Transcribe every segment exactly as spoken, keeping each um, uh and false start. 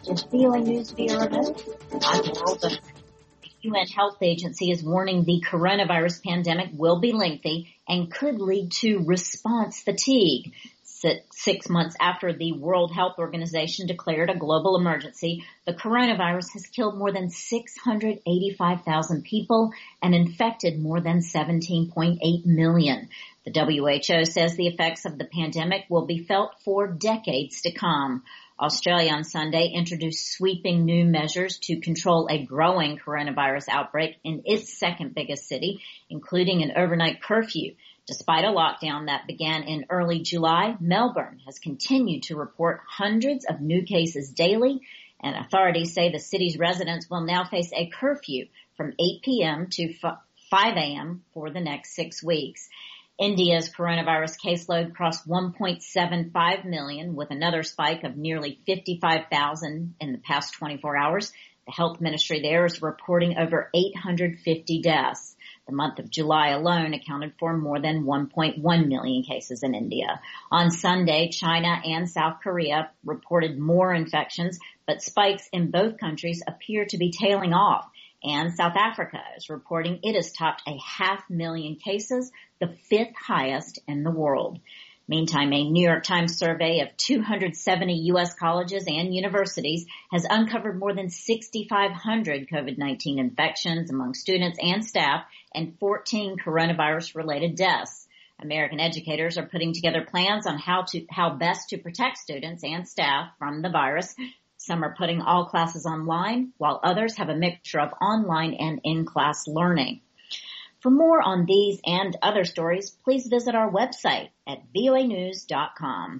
It's V O A News via remote. I'm Laurel Bowman. The U N Health Agency is warning the coronavirus pandemic will be lengthy and could lead to response fatigue. Six months after the World Health Organization declared a global emergency, the coronavirus has killed more than six hundred eighty-five thousand people and infected more than seventeen point eight million. The W H O says the effects of the pandemic will be felt for decades to come. Australia on Sunday introduced sweeping new measures to control a growing coronavirus outbreak in its second biggest city, including an overnight curfew. Despite a lockdown that began in early July, Melbourne has continued to report hundreds of new cases daily, and authorities say the city's residents will now face a curfew from eight p.m. to five a.m. for the next six weeks. India's coronavirus caseload crossed one point seven five million with another spike of nearly fifty-five thousand in the past twenty-four hours. The health ministry there is reporting over eight hundred fifty deaths. The month of July alone accounted for more than one point one million cases in India. On Sunday, China and South Korea reported more infections, but spikes in both countries appear to be tailing off. And South Africa is reporting it has topped a half million cases, the fifth highest in the world. Meantime, a New York Times survey of two hundred seventy U S colleges and universities has uncovered more than six thousand five hundred COVID nineteen infections among students and staff and fourteen coronavirus-related deaths. American educators are putting together plans on how to how best to protect students and staff from the virus. Some are putting all classes online, while others have a mixture of online and in-class learning. For more on these and other stories, please visit our website at V O A news dot com.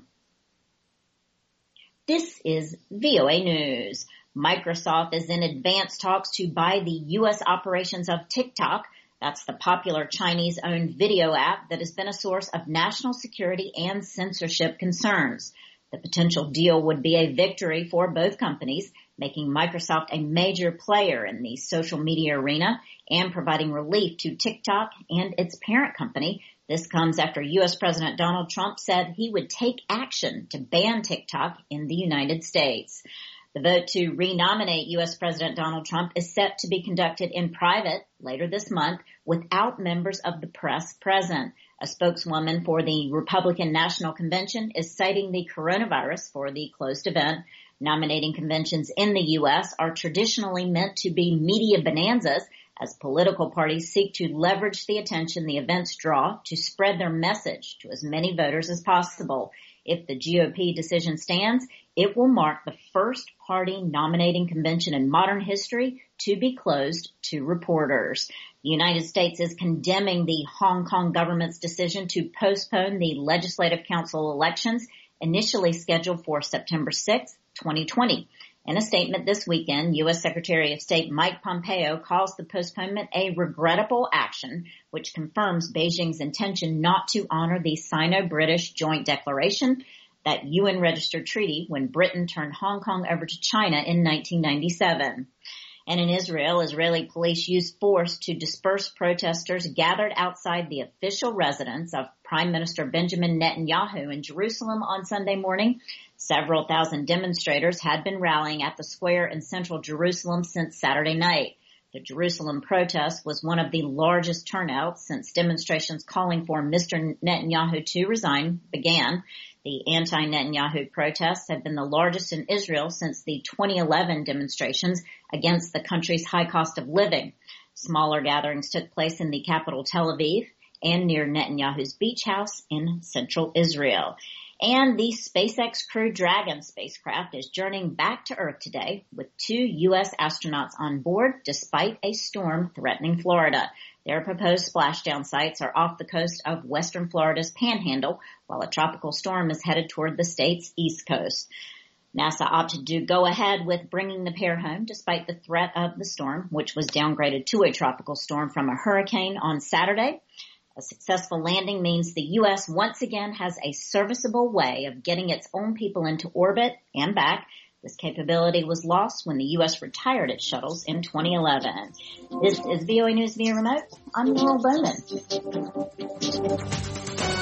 This is V O A News. Microsoft is in advanced talks to buy the U S operations of TikTok. That's the popular Chinese-owned video app that has been a source of national security and censorship concerns. The potential deal would be a victory for both companies, making Microsoft a major player in the social media arena and providing relief to TikTok and its parent company. This comes after U S President Donald Trump said he would take action to ban TikTok in the United States. The vote to renominate U S President Donald Trump is set to be conducted in private later this month without members of the press present. A spokeswoman for the Republican National Convention is citing the coronavirus for the closed event. Nominating conventions in the U S are traditionally meant to be media bonanzas as political parties seek to leverage the attention the events draw to spread their message to as many voters as possible. If the G O P decision stands, it will mark the first party nominating convention in modern history to be closed to reporters. The United States is condemning the Hong Kong government's decision to postpone the Legislative Council elections initially scheduled for September sixth, twenty twenty. In a statement this weekend, U S Secretary of State Mike Pompeo calls the postponement a regrettable action, which confirms Beijing's intention not to honor the Sino-British Joint Declaration, that U N-registered treaty when Britain turned Hong Kong over to China in nineteen ninety-seven. And in Israel, Israeli police used force to disperse protesters gathered outside the official residence of Prime Minister Benjamin Netanyahu in Jerusalem on Sunday morning. Several thousand demonstrators had been rallying at the square in central Jerusalem since Saturday night. The Jerusalem protest was one of the largest turnouts since demonstrations calling for Mister Netanyahu to resign began. The anti-Netanyahu protests have been the largest in Israel since the twenty eleven demonstrations against the country's high cost of living. Smaller gatherings took place in the capital Tel Aviv and near Netanyahu's beach house in central Israel. And the SpaceX Crew Dragon spacecraft is journeying back to Earth today with two U S astronauts on board despite a storm threatening Florida. Their proposed splashdown sites are off the coast of western Florida's Panhandle, while a tropical storm is headed toward the state's east coast. NASA opted to go ahead with bringing the pair home despite the threat of the storm, which was downgraded to a tropical storm from a hurricane on Saturday. A successful landing means the U S once again has a serviceable way of getting its own people into orbit and back. This capability was lost when the U S retired its shuttles in twenty eleven. This is V O A News via remote. I'm Laurel Bowman.